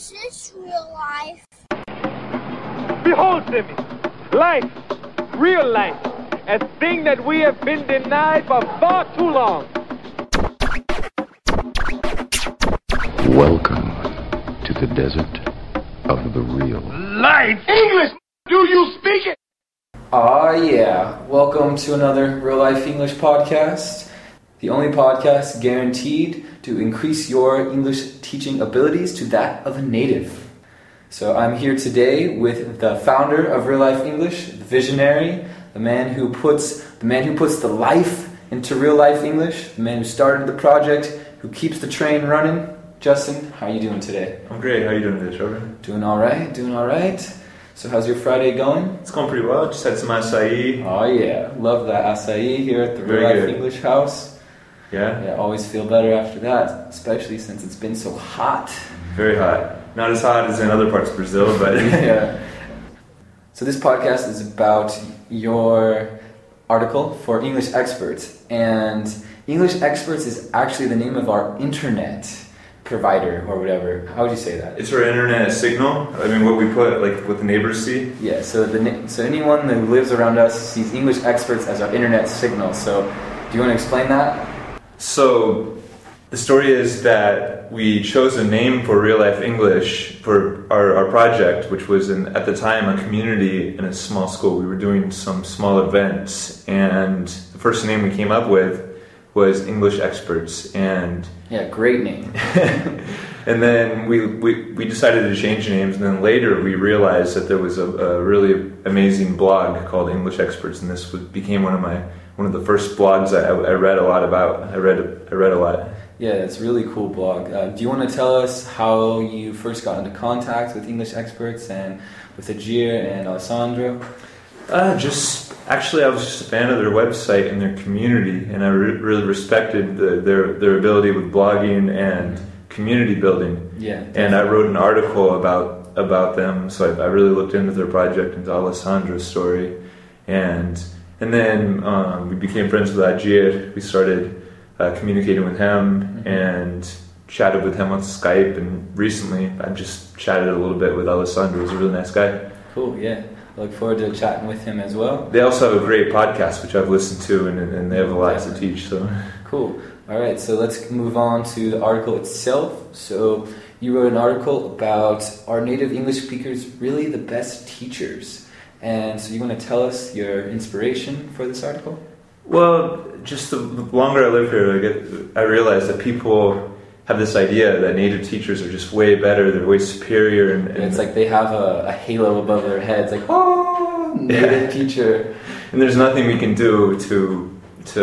Is this real life? Behold, Timmy, life, real life, a thing that we have been denied for far too long. Welcome to the desert of the real Life! English! Do you speak it? Yeah. Welcome to another Real Life English podcast. The only podcast guaranteed to increase your English teaching abilities to that of a native. So I'm here today with the founder of Real Life English, the visionary, the man who puts the life into real life English, the man who started the project, who keeps the train running. Justin, how are you doing today? I'm great. How are you doing today, Trevor? Doing all right. So how's your Friday going? It's going pretty well. Just had some acai. Oh yeah, love that acai here at the Real Life English house. Yeah, always feel better after that, especially since it's been so hot. Very hot. Not as hot as in other parts of Brazil, but yeah. So this podcast is about your article for English Experts, and English Experts is actually the name of our internet provider or whatever. How would you say that? It's our internet signal. I mean, what we put, like what the neighbors see. Yeah. So anyone that lives around us sees English Experts as our internet signal. So do you want to explain that? So the story is that we chose a name for Real Life English for our project, which was at the time a community in a small school. We were doing some small events, and the first name we came up with was English Experts. And yeah, great name. And then we decided to change names, and then later we realized that there was a really amazing blog called English Experts, and this became one of the first blogs I read a lot about. I read a lot. Yeah, it's a really cool blog. Do you want to tell us how you first got into contact with English Experts and with Ajir and Alessandro? I was just a fan of their website and their community, and I really respected their ability with blogging and community building. Yeah, definitely. And I wrote an article about them, so I really looked into their project, into Alessandro's story, and then we became friends with Ajir. We started communicating with him and chatted with him on Skype, and recently I just chatted a little bit with Alessandro. He's a really nice guy. Cool, yeah. I look forward to chatting with him as well. They also have a great podcast, which I've listened to, and they have a lot to teach. So cool. All right, so let's move on to the article itself. So you wrote an article about are native English speakers really the best teachers? And so you want to tell us your inspiration for this article? Well, just the longer I live here, I realize that people have this idea that native teachers are just way better, they're way superior. And it's like they have a halo above their heads, like, oh, native teacher. And there's nothing we can do to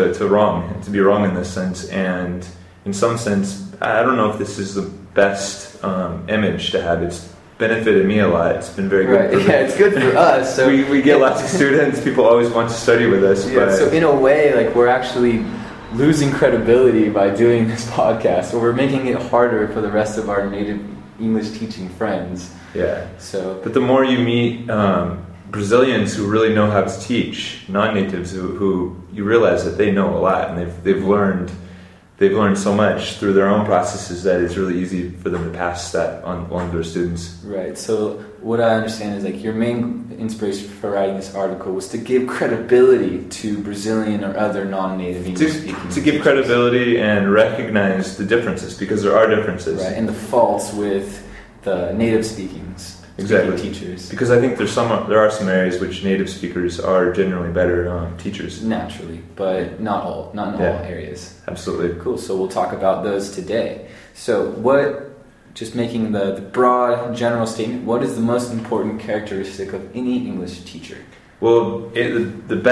be wrong in this sense. And in some sense, I don't know if this is the best image to have. It's benefited me a lot. It's been very good. Right. Yeah, it's good for us. So we get lots of students. People always want to study with us. Yeah, but so in a way, like we're actually losing credibility by doing this podcast, or we're making it harder for the rest of our native English teaching friends. Yeah. But the more you meet Brazilians who really know how to teach, non-natives who you realize that they know a lot, and they've learned so much through their own processes that it's really easy for them to pass that on to their students. Right. So what I understand is like your main inspiration for writing this article was to give credibility to Brazilian or other non-native English speaking. To give credibility and recognize the differences, because there are differences. Right, and the faults with the native speaking teachers. Because I think there are some areas which native speakers are generally better teachers. Naturally, but not all areas. Absolutely. Cool, so we'll talk about those today. So just making the broad general statement, what is the most important characteristic of any English teacher? Well, the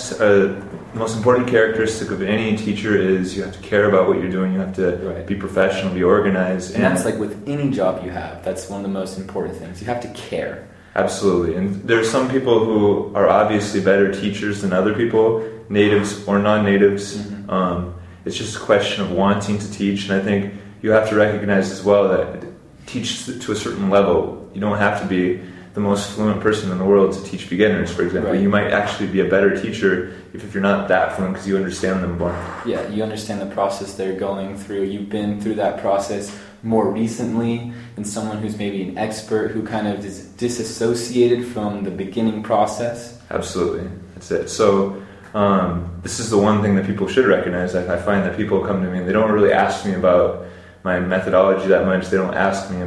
most important characteristic of any teacher is you have to care about what you're doing. You have to be professional, be organized. And that's like with any job you have. That's one of the most important things. You have to care. Absolutely. And there are some people who are obviously better teachers than other people, natives or non-natives. Mm-hmm. It's just a question of wanting to teach. And I think you have to recognize as well that teach to a certain level. You don't have to be the most fluent person in the world to teach beginners, for example. Right. You might actually be a better teacher if you're not that fluent because you understand them more. Yeah, you understand the process they're going through. You've been through that process more recently than someone who's maybe an expert who kind of is disassociated from the beginning process? Absolutely, that's it. So this is the one thing that people should recognize. I find that people come to me and they don't really ask me about my methodology that much. They don't ask me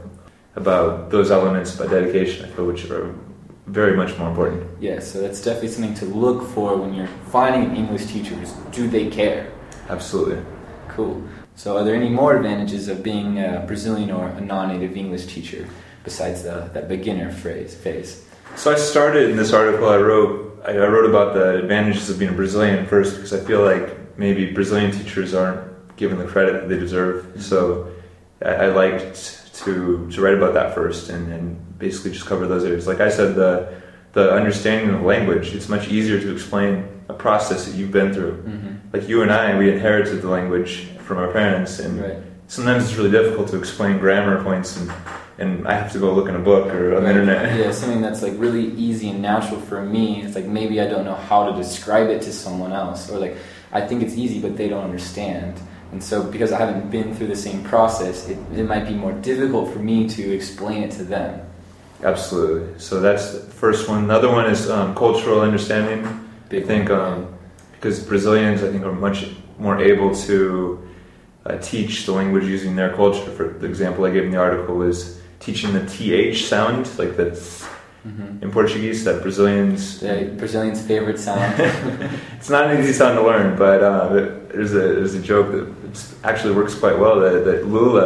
about those elements, about dedication, I feel, which are very much more important. Yeah, so that's definitely something to look for when you're finding an English teacher. Do they care? Absolutely. Cool. So are there any more advantages of being a Brazilian or a non-native English teacher besides that beginner phase? So I started in this article I wrote about the advantages of being a Brazilian first, because I feel like maybe Brazilian teachers aren't given the credit that they deserve. Mm-hmm. So I liked to write about that first and basically just cover those areas. Like I said, the understanding of language, it's much easier to explain a process that you've been through. Mm-hmm. Like you and I, we inherited the language from our parents, and right. Sometimes it's really difficult to explain grammar points, and I have to go look in a book or on the internet. Yeah, something that's like really easy and natural for me. It's like maybe I don't know how to describe it to someone else, or like I think it's easy but they don't understand. And so because I haven't been through the same process, it might be more difficult for me to explain it to them. Absolutely. So that's the first one. Another one is cultural understanding. I think because Brazilians, I think, are much more able to teach the language using their culture. For the example I gave in the article was teaching the TH sound, like that's in Portuguese, that Brazilians... Brazilians' favorite sound. It's not an easy sound to learn, but there's a joke that actually works quite well, that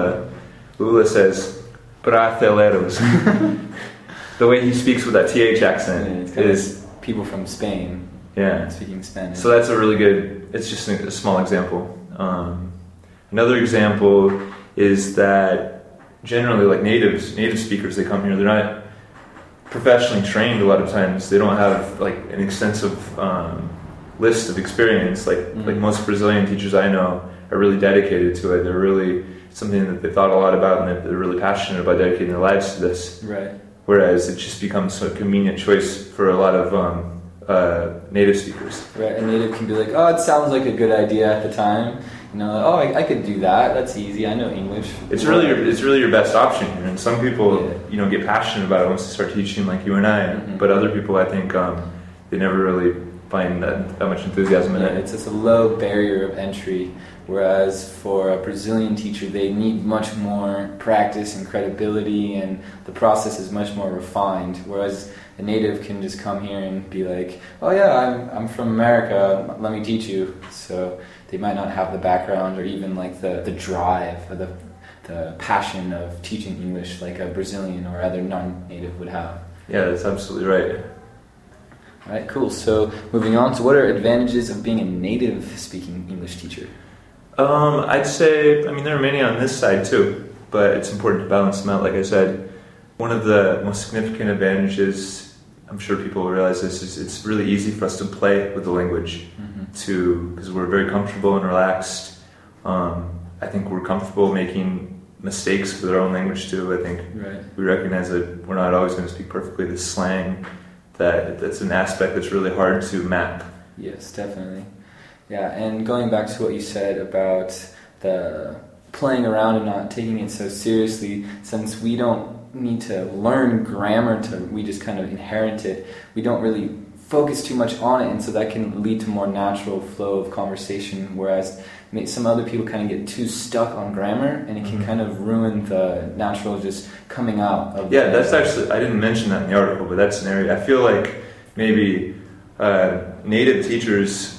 Lula says, "Brasileiros." The way he speaks with that TH accent is... people from Spain. Yeah. Speaking Spanish. So that's a really good... It's just a small example. Another example is that generally, like native speakers, they come here, they're not professionally trained a lot of times. They don't have like an extensive list of experience. Like most Brazilian teachers I know are really dedicated to it. They're really something that they thought a lot about, and that they're really passionate about dedicating their lives to this. Right. Whereas it just becomes a convenient choice for a lot of native speakers. Right, a native can be like, oh, it sounds like a good idea at the time. You know, oh, I could do that. That's easy. I know English. It's really your best option here. And some people, get passionate about it once they start teaching, like you and I. Mm-hmm. But other people, I think, they never really find that much enthusiasm in it. It's just a low barrier of entry. Whereas for a Brazilian teacher, they need much more practice and credibility, and the process is much more refined. Whereas a native can just come here and be like, oh yeah, I'm from America, let me teach you. So they might not have the background or even like the drive or the passion of teaching English like a Brazilian or other non-native would have. Yeah, that's absolutely right. All right, cool. So moving on, so what are advantages of being a native-speaking English teacher? I'd say, there are many on this side too, but it's important to balance them out. Like I said, one of the most significant advantages, I'm sure people will realize this, is it's really easy for us to play with the language, because we're very comfortable and relaxed. I think we're comfortable making mistakes with our own language too. I think we recognize that we're not always going to speak perfectly. The slang, that's an aspect that's really hard to map. Yes, definitely. Yeah, and going back to what you said about the playing around and not taking it so seriously, since we don't need to learn grammar, we just kind of inherit it, we don't really focus too much on it, and so that can lead to more natural flow of conversation, whereas some other people kind of get too stuck on grammar, and it can kind of ruin the natural just coming out of that's actually, I didn't mention that in the article, but that's an area, I feel like maybe native teachers,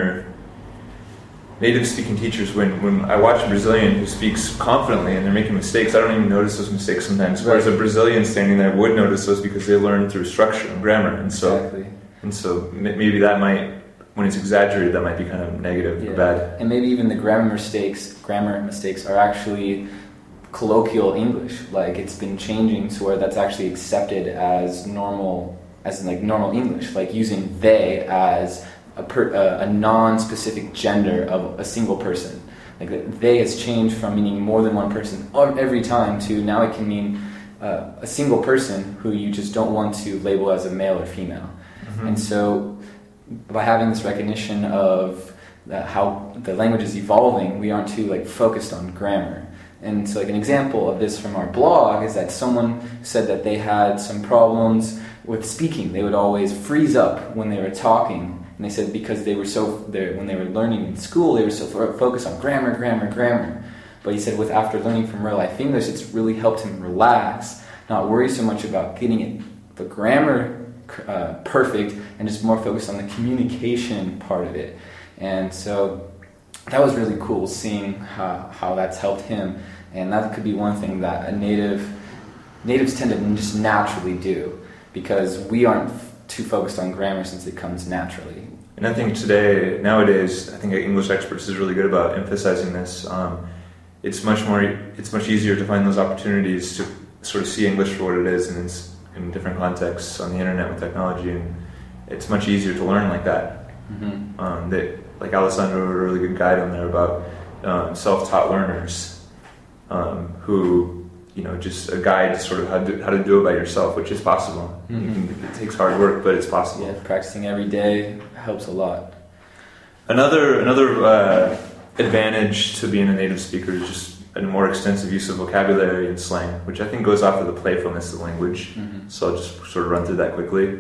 native speaking teachers, when I watch a Brazilian who speaks confidently and they're making mistakes, I don't even notice those mistakes sometimes. Right. Whereas a Brazilian standing there would notice those because they learned through structure and grammar. And so maybe that might, when it's exaggerated, that might be kind of negative or bad. And maybe even the grammar mistakes are actually colloquial English. Like it's been changing to where that's actually accepted as normal, as in like normal English, like using they as a non-specific gender of a single person. Like they has changed from meaning more than one person every time to now it can mean a single person who you just don't want to label as a male or female. And so by having this recognition of how the language is evolving, we aren't too focused on grammar. And so like an example of this from our blog is that someone said that they had some problems with speaking. They would always freeze up when they were talking. And they said because they were when they were learning in school, they were so focused on grammar. But he said after learning from Real Life English, it's really helped him relax, not worry so much about getting the grammar perfect, and just more focused on the communication part of it. And so that was really cool seeing how that's helped him. And that could be one thing that natives tend to just naturally do, because we aren't too focused on grammar since it comes naturally. And I think nowadays, I think English Experts is really good about emphasizing this. It's much easier to find those opportunities to sort of see English for what it is, and in different contexts on the internet with technology, and it's much easier to learn like that. Mm-hmm. Like Alessandro wrote a really good guide on there about self-taught learners who, just a guide to sort of how to do it by yourself, which is possible. Mm-hmm. It takes hard work, but it's possible. Yeah, practicing every day helps a lot. Another advantage to being a native speaker is just a more extensive use of vocabulary and slang, which I think goes off of the playfulness of language. Mm-hmm. So I'll just sort of run through that quickly.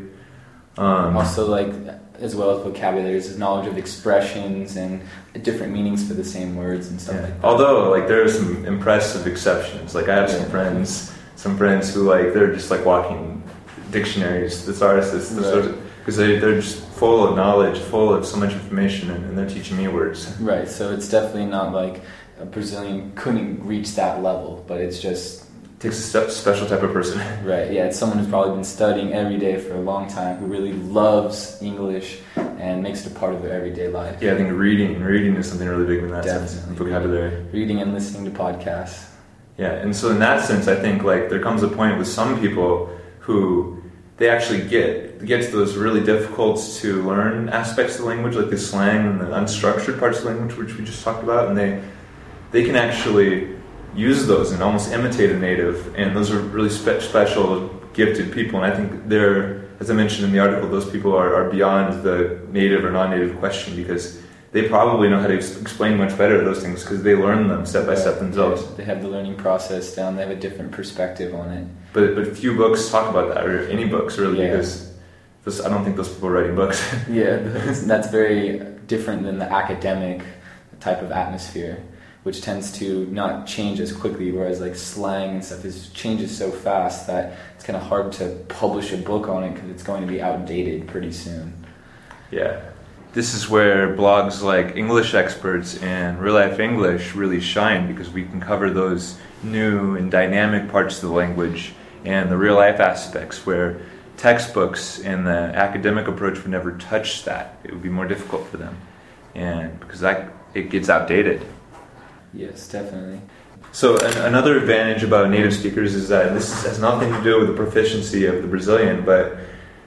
Also, as well as vocabulary, is knowledge of expressions and different meanings for the same words and stuff like that. Although, there are some impressive exceptions. I have some friends who they're just walking dictionaries, thesauruses, because they're just full of knowledge, full of so much information, and they're teaching me words. Right. So it's definitely not like a Brazilian couldn't reach that level, but it's just. It takes a special type of person. Right, yeah, it's someone who's probably been studying every day for a long time, who really loves English and makes it a part of their everyday life. Yeah, I think reading is something really big in that sense, vocabulary. Reading and listening to podcasts. Yeah, and so in that sense, I think there comes a point with some people who they actually get to those really difficult to learn aspects of the language, like the slang and the unstructured parts of the language, which we just talked about, and they can actually use those and almost imitate a native, and those are really special, gifted people. And I think as I mentioned in the article, those people are beyond the native or non-native question, because they probably know how to explain much better those things because they learn them step by step themselves. Yeah, they have the learning process down. They have a different perspective on it. But few books talk about that, or any books really, because I don't think those people are writing books. Yeah, that's very different than the academic type of atmosphere, which tends to not change as quickly, whereas slang and stuff changes so fast that it's kind of hard to publish a book on it because it's going to be outdated pretty soon. Yeah. This is where blogs like English Experts and Real Life English really shine, because we can cover those new and dynamic parts of the language and the real life aspects where textbooks and the academic approach would never touch that. It would be more difficult for them, and because it gets outdated. Yes, definitely. So another advantage about native speakers is that this has nothing to do with the proficiency of the Brazilian, but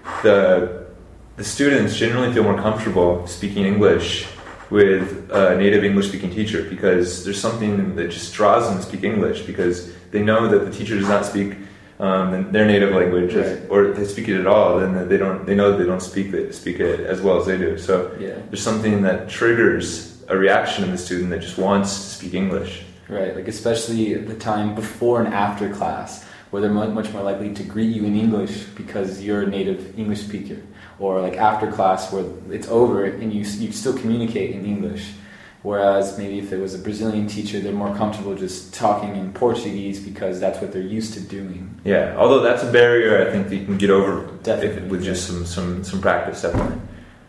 the students generally feel more comfortable speaking English with a native English-speaking teacher, because there's something that just draws them to speak English, because they know that the teacher does not speak their native language, or if they speak it at all, then they know that they don't speak it as well as they do. So there's something that triggers a reaction in the student that just wants to speak English. Right, especially the time before and after class, where they're much more likely to greet you in English because you're a native English speaker, or after class where it's over and you still communicate in English. Whereas maybe if it was a Brazilian teacher, they're more comfortable just talking in Portuguese because that's what they're used to doing. Yeah, although that's a barrier I think that you can get over with just some practice, definitely.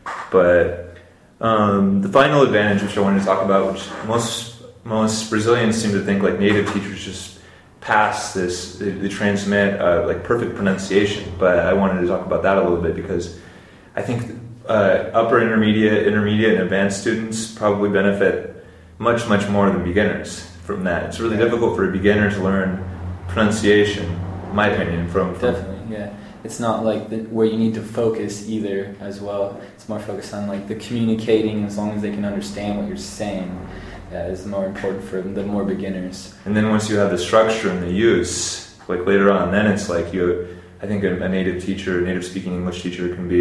But the final advantage which I wanted to talk about, which most Brazilians seem to think native teachers just pass this, they transmit perfect pronunciation, but I wanted to talk about that a little bit, because I think upper intermediate and advanced students probably benefit much more than beginners from that. It's really difficult for a beginner to learn pronunciation, in my opinion. Definitely, yeah. It's not where you need to focus either as well. It's more focused on the communicating, as long as they can understand what you're saying. Is more important for the more beginners. And then once you have the structure and the use, later on, then it's I think a native teacher, a native speaking English teacher can be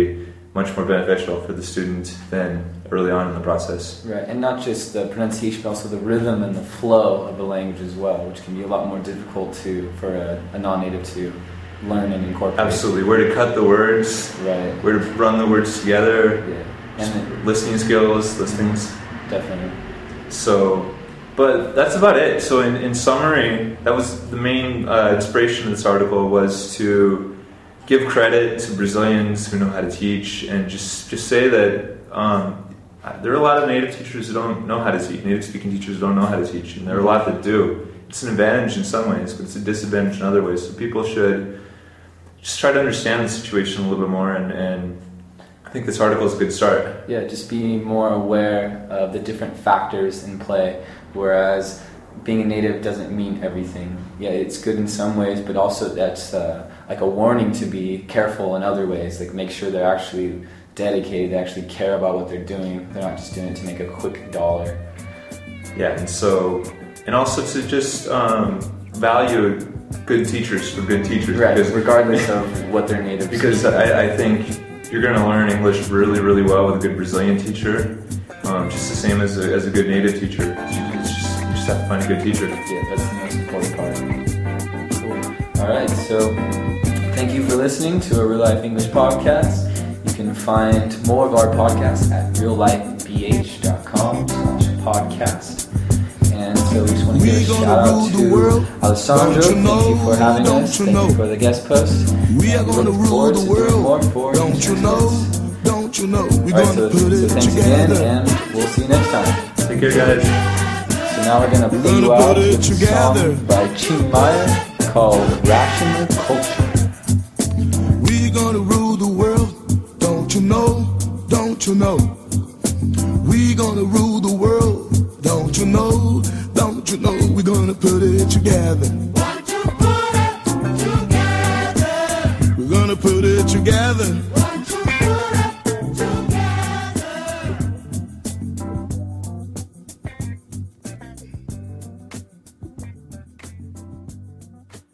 much more beneficial for the student than early on in the process. Right, and not just the pronunciation, but also the rhythm and the flow of the language as well, which can be a lot more difficult for a non-native to learn and incorporate. Absolutely, where to cut the words, right? Where to run the words together, Yeah, and listening skills, listings. Definitely. So, but that's about it. So in summary, that was the main inspiration of this article, was to give credit to Brazilians who know how to teach, and just say that there are a lot of native teachers who don't know how to teach, native speaking teachers who don't know how to teach, and there are a lot that do. It's an advantage in some ways, but it's a disadvantage in other ways. So people should just try to understand the situation a little bit more, and I think this article is a good start. Yeah, just being more aware of the different factors in play, whereas being a native doesn't mean everything. Yeah, it's good in some ways, but also that's like a warning to be careful in other ways, like make sure they're actually dedicated, they actually care about what they're doing, they're not just doing it to make a quick dollar. Yeah, and also to just value good teachers for good teachers. Right, regardless of what their native because I think you're going to learn English really, really well with a good Brazilian teacher, just the same as a good native teacher. You just have to find a good teacher. Yeah, that's the most important part. Cool. All right, so thank you for listening to a Real Life English podcast. You can find more of our podcasts at reallifebh.com/podcast. And so we just want to give a shout out to Alessandro. Thank you for having us. Thank you for the guest post. We are going to rule the world. Don't you know? Don't you know? We're going to put it thanks together. Again, and we'll see you next time. Take care, guys. So now we're going to play you out with a song by Chimaya called Rational Culture. We're going to rule the world. Don't you know? Don't you know? We're going to rule the world. Don't you know? Don't you know? We're gonna put it together. Want to put it together. We're gonna put it together.